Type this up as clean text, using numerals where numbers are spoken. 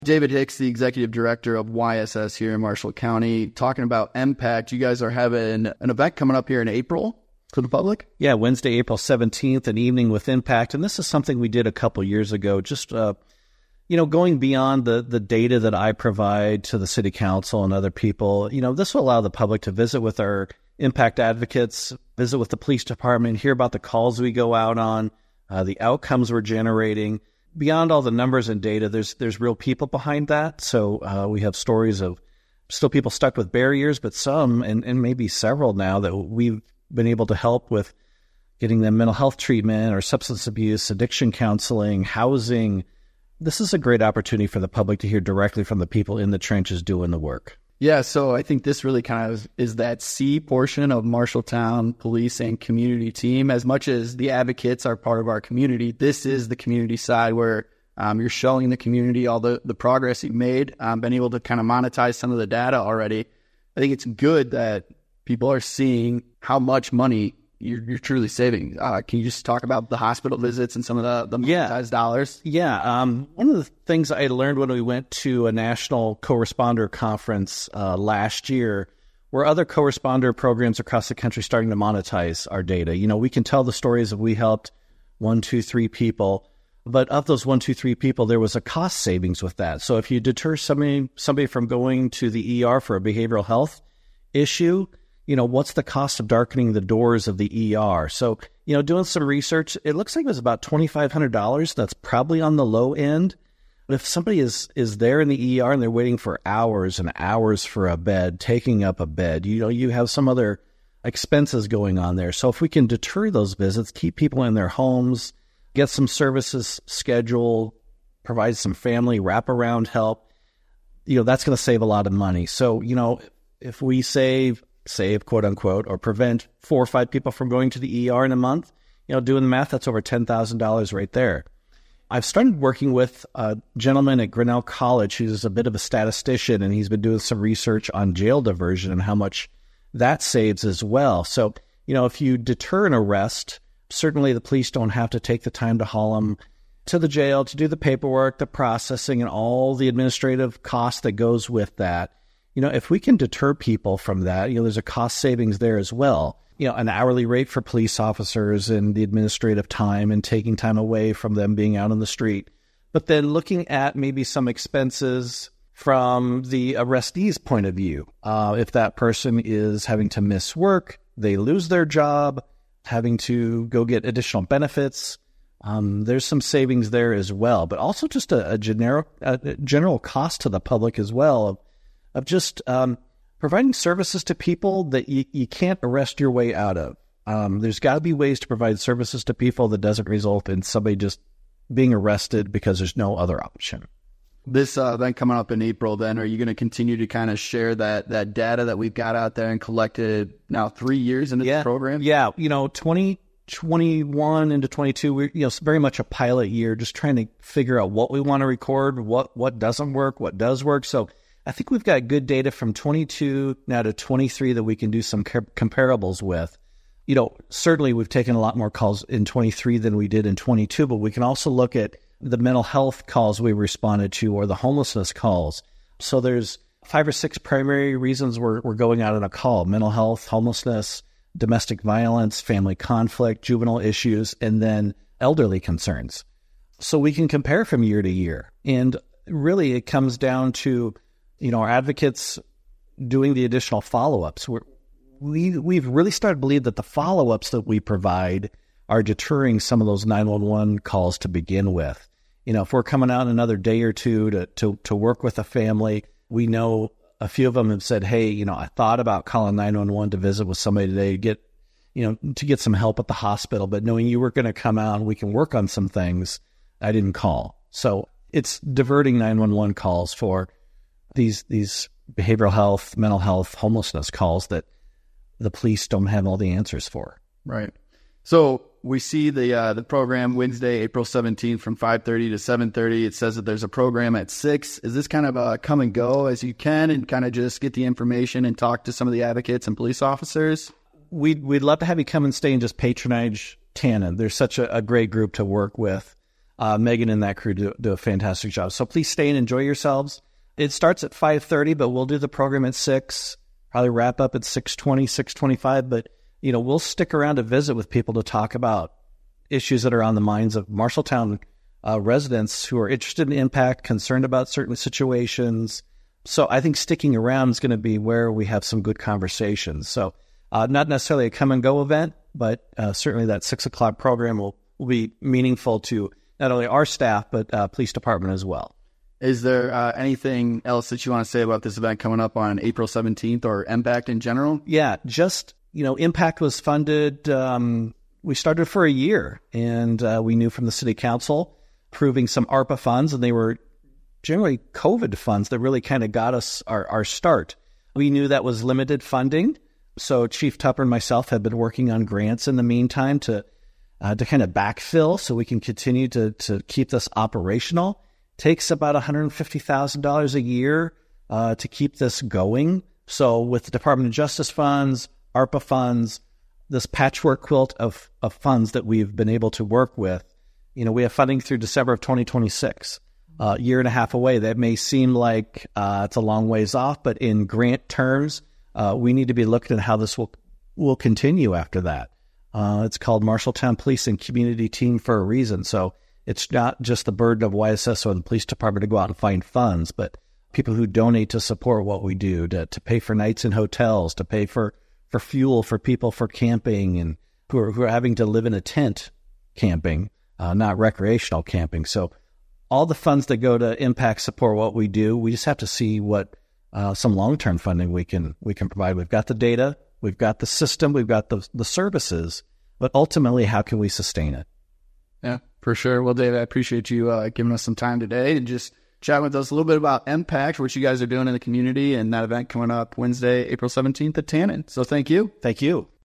David Hicks, the executive director of YSS here in Marshall County, talking about MPACT. You guys are having an event coming up here in April for the public? Yeah, Wednesday, April 17th, an evening with Impact. And this is something we did a couple years ago, just, going beyond the data that I provide to the city council and other people. This will allow the public to visit with our Impact advocates, visit with the police department, hear about the calls we go out on, the outcomes we're generating. Beyond all the numbers and data, there's real people behind that. So we have stories of still people stuck with barriers, but some, and maybe several now, that we've been able to help with getting them mental health treatment or substance abuse, addiction counseling, housing. This is a great opportunity for the public to hear directly from the people in the trenches doing the work. Yeah, so I think this really kind of is that C portion of Marshalltown Police and Community Team. As much as the advocates are part of our community, this is the community side where you're showing the community all the progress you've made, been able to kind of monetize some of the data already. I think it's good that people are seeing how much money you're truly saving. Can you just talk about the hospital visits and some of the monetized dollars? Yeah. One of the things I learned when we went to a national co-responder conference last year, where other co-responder programs across the country starting to monetize our data. We can tell the stories of we helped 1, 2, 3 people, but of those 1, 2, 3 people, there was a cost savings with that. So if you deter somebody from going to the ER for a behavioral health issue, what's the cost of darkening the doors of the ER? So, doing some research, it looks like it was about $2,500. That's probably on the low end. But if somebody is there in the ER and they're waiting for hours and hours for a bed, taking up a bed, you have some other expenses going on there. So if we can deter those visits, keep people in their homes, get some services scheduled, provide some family wraparound help, that's going to save a lot of money. So, if we save, quote unquote, or prevent 4 or 5 people from going to the ER in a month, doing the math, that's over $10,000 right there. I've started working with a gentleman at Grinnell College who's a bit of a statistician, and he's been doing some research on jail diversion and how much that saves as well. So, if you deter an arrest, certainly the police don't have to take the time to haul them to the jail to do the paperwork, the processing, and all the administrative cost that goes with that. If we can deter people from that, there's a cost savings there as well. An hourly rate for police officers and the administrative time and taking time away from them being out on the street. But then looking at maybe some expenses from the arrestee's point of view. If that person is having to miss work, they lose their job, having to go get additional benefits, there's some savings there as well. But also just a general cost to the public as well of just providing services to people that you can't arrest your way out of. There's got to be ways to provide services to people that doesn't result in somebody just being arrested because there's no other option. This event coming up in April, then, are you going to continue to kind of share that data that we've got out there and collected now 3 years into the program? Yeah, 2021 into 22, we're very much a pilot year, just trying to figure out what we want to record, what doesn't work, what does work. So I think we've got good data from 22 now to 23 that we can do some comparables with. Certainly we've taken a lot more calls in 23 than we did in 22, but we can also look at the mental health calls we responded to or the homelessness calls. So there's 5 or 6 primary reasons we're going out on a call: mental health, homelessness, domestic violence, family conflict, juvenile issues, and then elderly concerns. So we can compare from year to year. And really it comes down to our advocates doing the additional follow-ups. We've really started to believe that the follow-ups that we provide are deterring some of those 911 calls to begin with. If we're coming out another day or two to work with a family, we know a few of them have said, hey, I thought about calling 911 to visit with somebody today to get some help at the hospital, but knowing you were going to come out and we can work on some things, I didn't call. So it's diverting 911 calls for these behavioral health, mental health, homelessness calls that the police don't have all the answers for. Right. So we see the program Wednesday, April 17th from 5:30 to 7:30. It says that there's a program at 6. Is this kind of a come and go as you can and kind of just get the information and talk to some of the advocates and police officers? We'd love to have you come and stay and just patronize Tannen. There's such a great group to work with. Megan and that crew do a fantastic job. So please stay and enjoy yourselves. It starts at 5:30, but we'll do the program at 6, probably wrap up at 6:20, 6:25. But, we'll stick around to visit with people to talk about issues that are on the minds of Marshalltown residents who are interested in impact, concerned about certain situations. So I think sticking around is going to be where we have some good conversations. So not necessarily a come and go event, but certainly that 6 o'clock program will be meaningful to not only our staff, but police department as well. Is there anything else that you want to say about this event coming up on April 17th or Impact in general? Yeah, just, Impact was funded. We started for a year, and we knew from the city council approving some ARPA funds, and they were generally COVID funds that really kind of got us our start. We knew that was limited funding. So Chief Tupper and myself have been working on grants in the meantime to kind of backfill so we can continue to keep this operational. Takes about $150,000 a year to keep this going. So with the Department of Justice funds, ARPA funds, this patchwork quilt of funds that we've been able to work with, we have funding through December of 2026, a year and a half away. That may seem like it's a long ways off, but in grant terms, we need to be looking at how this will continue after that. It's called Marshalltown Police and Community Team for a reason. So it's not just the burden of YSS or the police department to go out and find funds, but people who donate to support what we do, to pay for nights in hotels, to pay for fuel for people for camping, and who are having to live in a tent camping, not recreational camping. So all the funds that go to impact support what we do, we just have to see what some long-term funding we can provide. We've got the data, we've got the system, we've got the services, but ultimately, how can we sustain it? Yeah, for sure. Well, Dave, I appreciate you giving us some time today and just chatting with us a little bit about Impact, what you guys are doing in the community, and that event coming up Wednesday, April 17th at Tannen. So thank you. Thank you.